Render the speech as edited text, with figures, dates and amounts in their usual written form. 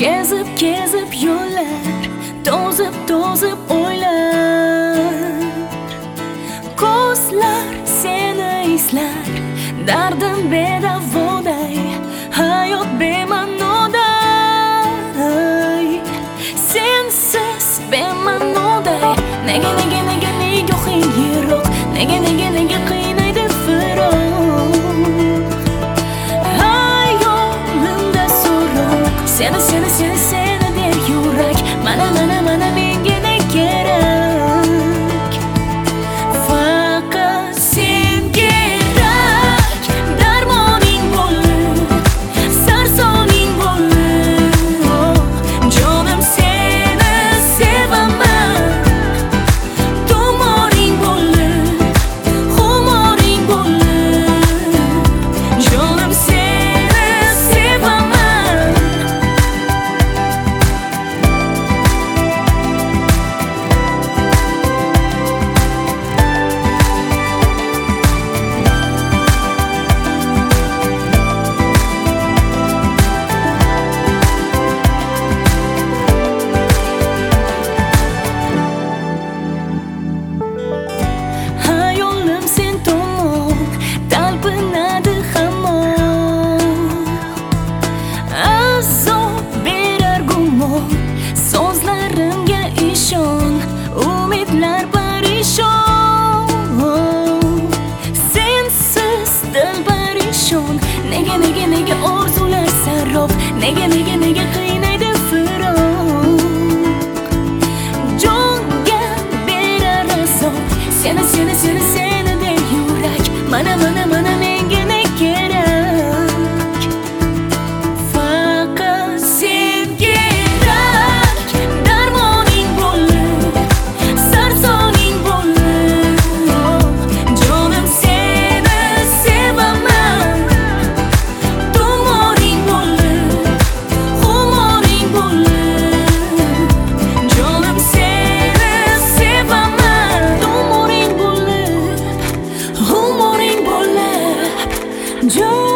Kezib yo'llar, to'zib o'ylar. Ko'zlar seni izlar, dardim bedavoday, hayot bema'noday. Sensiz bema'noday, nega nigohing yiroq, nega qiynaydi firoq. Hayolimda so'roq, seni der yurak, mana menga ne kerak? Faqat sen kerak, darmoning bo'lib, sarsoning bo'lib. Jonim seni sevaman, tumoring bo'lib, xumoring bo'lib. Jonim seni sevaman. Hayolim sen tomon talpinadi hamon. Azob berar gumon, so'zlarimga ishon, umidlar parishon. Sensiz dil parishon, nega orzular sarob, nega qiynaydi firoq. Jonga berar azob, seni der yurak, mana menga ne kerak? Faqat sen kerak, darmoning bo'lib, sarsoning bo'lib. Jonim seni sevaman, tumoring bo'lib, xumoring bo'lib. Jonim seni sevaman, tumoring bo'lib, xumoring bo'lib.